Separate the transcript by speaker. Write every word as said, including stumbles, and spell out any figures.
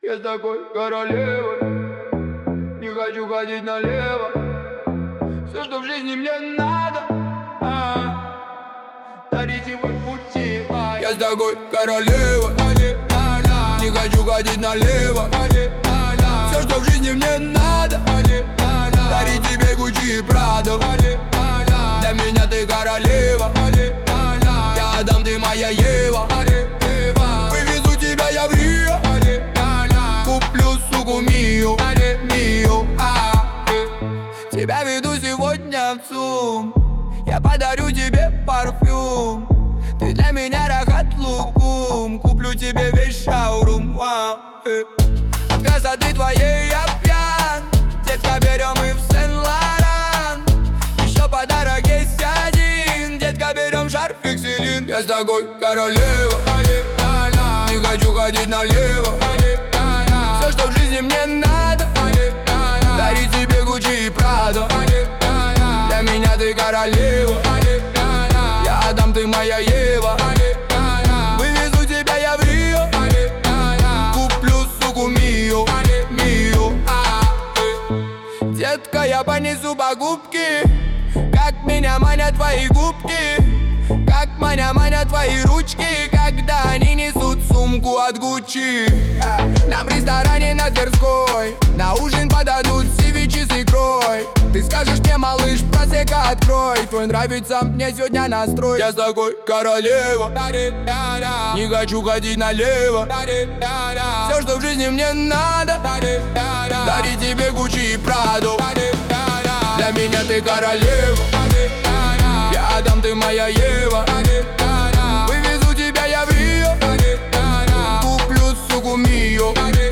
Speaker 1: Я такой королева, не хочу ходить налево. Все, что в жизни мне надо, а, дарите вы пути. а. Я такой королева, не хочу ходить налево. Все, что в жизни мне надо, дарить тебе Гуччи и Прадо. Для меня ты королева, я Адам, ты моя Ева. Вывезу тебя я в Рио, куплю суку Мию, Мию. Тебя веду сегодня в ЦУМ, я подарю тебе парфюм. Ты для меня рахат лукум, куплю тебе весь шаурум. От красоты твоей я пьян, детка, берем и в Сен-Лоран. Еще подарок есть один, детка, берем шарфик Селин. Я с такой королева, не хочу ходить налево. Все, что в жизни мне надо, дарить тебе Гуччи и Прадо. Для меня ты королева, я Адам, ты моя Ева. Вывезу тебя я в Рио, куплю суку Мию, Мию. Детка, я понесу покупки, как меня манят твои губки, как меня манят твои ручки, когда они несут сумку от Гуччи. Нам в ресторане на Тверской на ужин подадут севичи с икрой. Ты скажешь мне, малыш, просека открой, твой нравится мне сегодня настрой. Я с такой королева, не хочу ходить налево. Все, что в жизни мне надо, дарить тебе Гуччи и Прадо. Для меня ты королева, я Адам, ты моя Ева. Вывезу тебя я в Рио, куплю суку Мию.